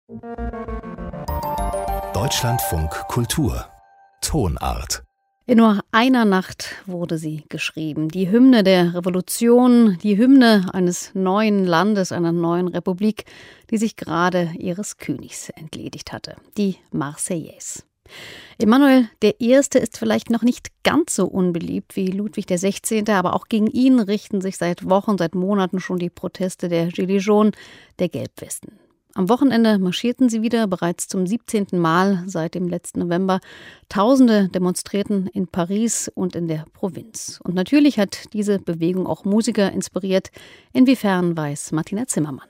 Deutschlandfunk Kultur Tonart. In nur einer Nacht wurde sie geschrieben. Die Hymne der Revolution, die Hymne eines neuen Landes, einer neuen Republik, die sich gerade ihres Königs entledigt hatte. Die Marseillaise. Emmanuel I. ist vielleicht noch nicht ganz so unbeliebt wie Ludwig XVI., aber auch gegen ihn richten sich seit Wochen, seit Monaten schon die Proteste der Gilets jaunes, der Gelbwesten. Am Wochenende marschierten sie wieder, bereits zum 17. Mal seit dem letzten November. Tausende demonstrierten in Paris und in der Provinz. Und natürlich hat diese Bewegung auch Musiker inspiriert. Inwiefern weiß Martina Zimmermann.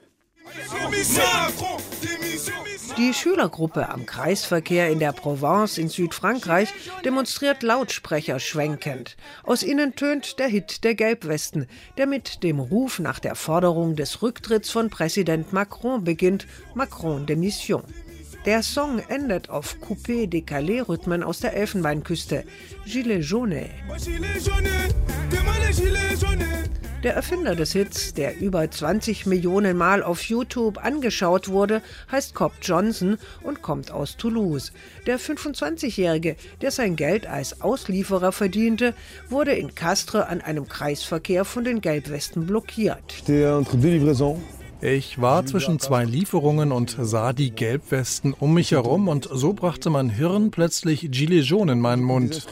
Die Schülergruppe am Kreisverkehr in der Provence in Südfrankreich demonstriert lautsprecherschwenkend. Aus ihnen tönt der Hit der Gelbwesten, der mit dem Ruf nach der Forderung des Rücktritts von Präsident Macron beginnt, Macron Démission. Der Song endet auf Coupé-Décalé-Rhythmen aus der Elfenbeinküste, Gilets jaunes. Der Erfinder des Hits, der über 20 Millionen Mal auf YouTube angeschaut wurde, heißt Cobb Johnson und kommt aus Toulouse. Der 25-Jährige, der sein Geld als Auslieferer verdiente, wurde in Castres an einem Kreisverkehr von den Gelbwesten blockiert. Ich war zwischen zwei Lieferungen und sah die Gelbwesten um mich herum und so brachte mein Hirn plötzlich Gilets jaunes in meinen Mund.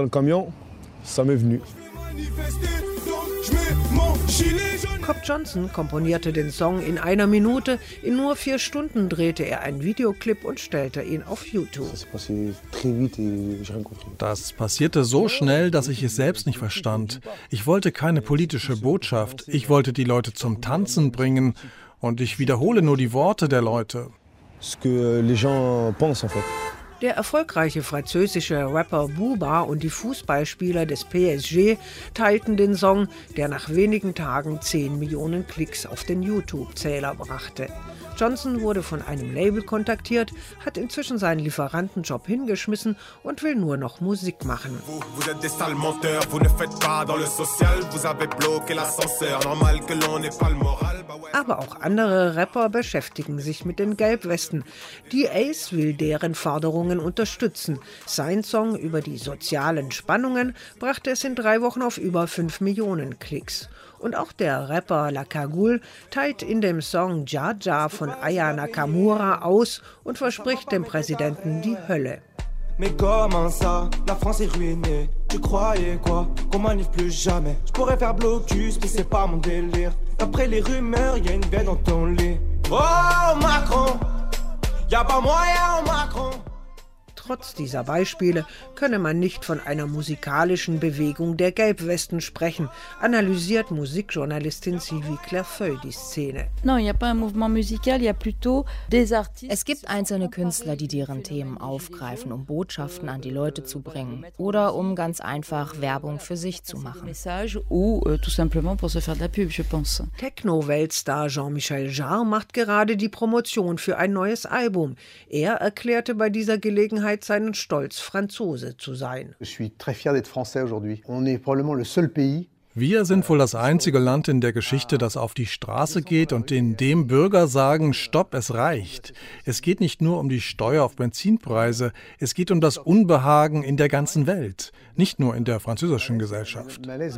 Cobb Johnson komponierte den Song in einer Minute. In nur 4 Stunden drehte er einen Videoclip und stellte ihn auf YouTube. Das passierte so schnell, dass ich es selbst nicht verstand. Ich wollte keine politische Botschaft. Ich wollte die Leute zum Tanzen bringen. Und ich wiederhole nur die Worte der Leute. Der erfolgreiche französische Rapper Booba und die Fußballspieler des PSG teilten den Song, der nach wenigen Tagen 10 Millionen Klicks auf den YouTube-Zähler brachte. Johnson wurde von einem Label kontaktiert, hat inzwischen seinen Lieferantenjob hingeschmissen und will nur noch Musik machen. Aber auch andere Rapper beschäftigen sich mit den Gelbwesten. Die Ace will deren Forderungen unterstützen. Sein Song über die sozialen Spannungen brachte es in 3 Wochen auf über 5 Millionen Klicks. Und auch der Rapper La Cagoule teilt in dem Song Ja Ja von Aya Nakamura aus und verspricht dem Präsidenten die Hölle. Mais comment ça, la France est ruinée. Tu croyais quoi, qu'on manif plus jamais. Je pourrais faire blocus, mais c'est pas mon délire. D'après les rumeurs, y a une veine dans ton lit. Oh Macron, y a pas moyen Macron. Trotz dieser Beispiele könne man nicht von einer musikalischen Bewegung der Gelbwesten sprechen, analysiert Musikjournalistin Sylvie Clairefeuille die Szene. Es gibt einzelne Künstler, die deren Themen aufgreifen, um Botschaften an die Leute zu bringen oder um ganz einfach Werbung für sich zu machen. Techno-Weltstar Jean-Michel Jarre macht gerade die Promotion für ein neues Album. Er erklärte bei dieser Gelegenheit seinen Stolz, Franzose zu sein. Wir sind wohl das einzige Land in der Geschichte, das auf die Straße geht und in dem Bürger sagen, stopp, es reicht. Es geht nicht nur um die Steuer auf Benzinpreise, es geht um das Unbehagen in der ganzen Welt, nicht nur in der französischen Gesellschaft.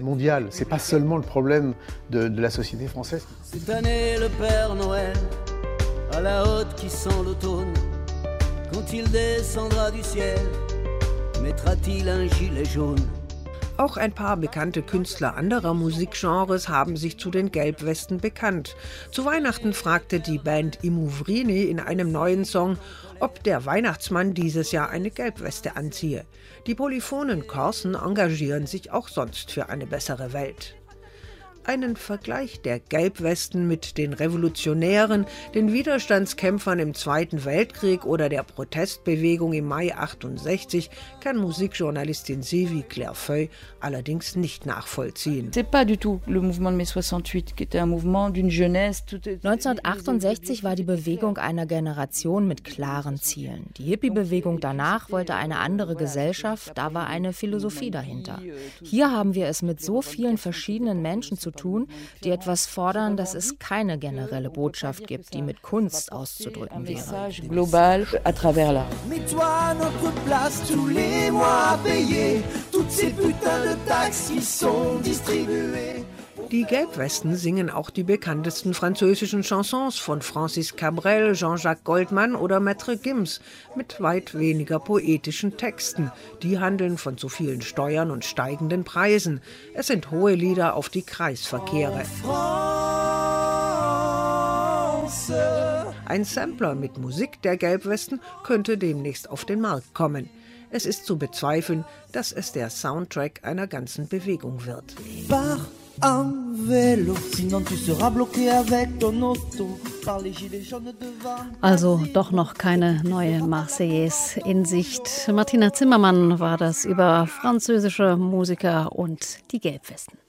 Quand il descendra du ciel, mettra-t-il un gilet jaune? Auch ein paar bekannte Künstler anderer Musikgenres haben sich zu den Gelbwesten bekannt. Zu Weihnachten fragte die Band I Muvrini in einem neuen Song, ob der Weihnachtsmann dieses Jahr eine Gelbweste anziehe. Die polyphonen Korsen engagieren sich auch sonst für eine bessere Welt. Einen Vergleich der Gelbwesten mit den Revolutionären, den Widerstandskämpfern im Zweiten Weltkrieg oder der Protestbewegung im Mai 68 kann Musikjournalistin Sylvie Clairefeuille allerdings nicht nachvollziehen. 1968 war die Bewegung einer Generation mit klaren Zielen. Die Hippie-Bewegung danach wollte eine andere Gesellschaft, da war eine Philosophie dahinter. Hier haben wir es mit so vielen verschiedenen Menschen zu tun, die etwas fordern, dass es keine generelle Botschaft gibt, die mit Kunst auszudrücken wäre. Global à travers l'art. Mets-toi à notre place tous les mois à payer toutes ces putains de taxes qui sont distribuées. Die Gelbwesten singen auch die bekanntesten französischen Chansons von Francis Cabrel, Jean-Jacques Goldman oder Maître Gims mit weit weniger poetischen Texten. Die handeln von zu vielen Steuern und steigenden Preisen. Es sind hohe Lieder auf die Kreisverkehre. Ein Sampler mit Musik der Gelbwesten könnte demnächst auf den Markt kommen. Es ist zu bezweifeln, dass es der Soundtrack einer ganzen Bewegung wird. Also doch noch keine neue Marseillaise in Sicht. Martina Zimmermann war das über französische Musiker und die Gelbwesten.